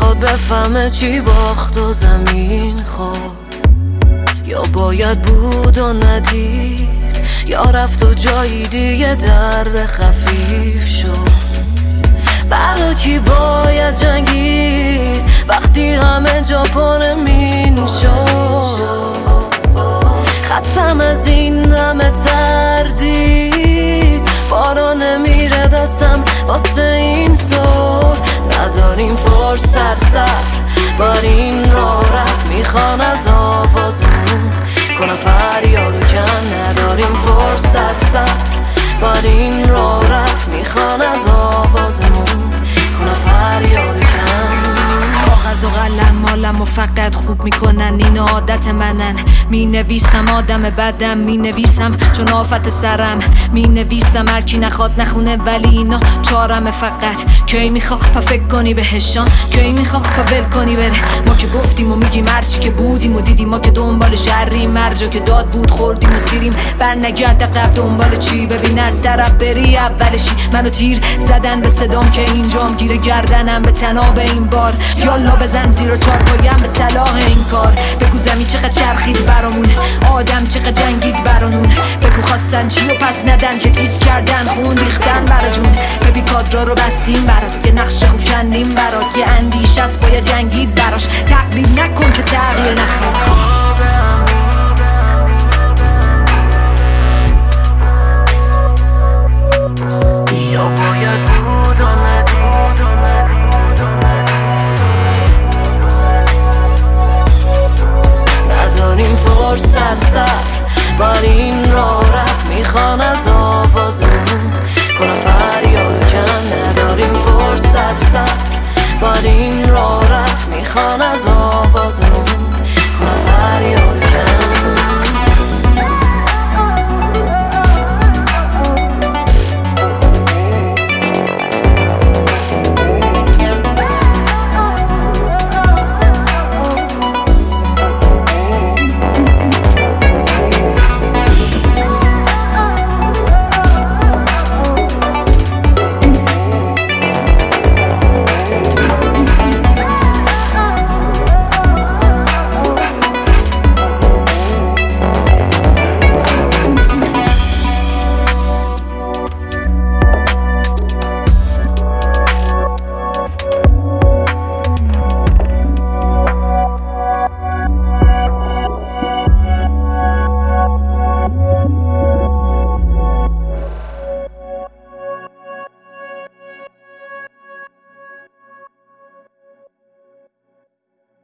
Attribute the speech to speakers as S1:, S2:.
S1: میخواد بفهمه چی باخت و زمین خورد، یا باید بود و ندید، یا رفت و جایی دیگه درد خفیف شد. برا کی باید جنگید وقتی همه جا پر مین شد؟ خستم از این همه تردید، بارا نمیره دستم واسه این سر. نداریم فرصت سر بر این راه رفت، میخوان از آوازمون کنم فریاد و کن. نداریم فرصت سر بر این راه رفت، میخوان از آوازمون کنم فریاد و کن.
S2: کاغذ و قلم مالم و فقط خوب میکنن، این عادت منن. می نویسم آدم بدم، می نویسم چون آفت سرم، می نویسم هر کی نخواد نخونه ولی اینا چارم. فقط کی میخواد پا فکر کنی بهشان، کی میخواد پا ول کنی بره. ما که گفتیم و میگیم هرچی که بودیم و دیدیم، ما که دنبال شریم، مرجا که داد بود خوردیم و سیریم. بر نگرد قبل دنبال چی؟ ببین هر طرف بری اولشی. منو تیر زدن به صدام که اینجام گیره گردنم به تناب این بار. یالا بزن زیر و چار پایم به صلاح این کار. بگو زمین چقدر چرخید برامون، آدم چقدر جنگید برانون. بگو خواستن چی و پس ندن که تیز کردن خون ریختن برا جون. ببین کادرا رو بستیم برات که نقشه خوب کندیم برات. یه اندیشه است باید جنگید براش، تقلید نکن که تغییر نخواد.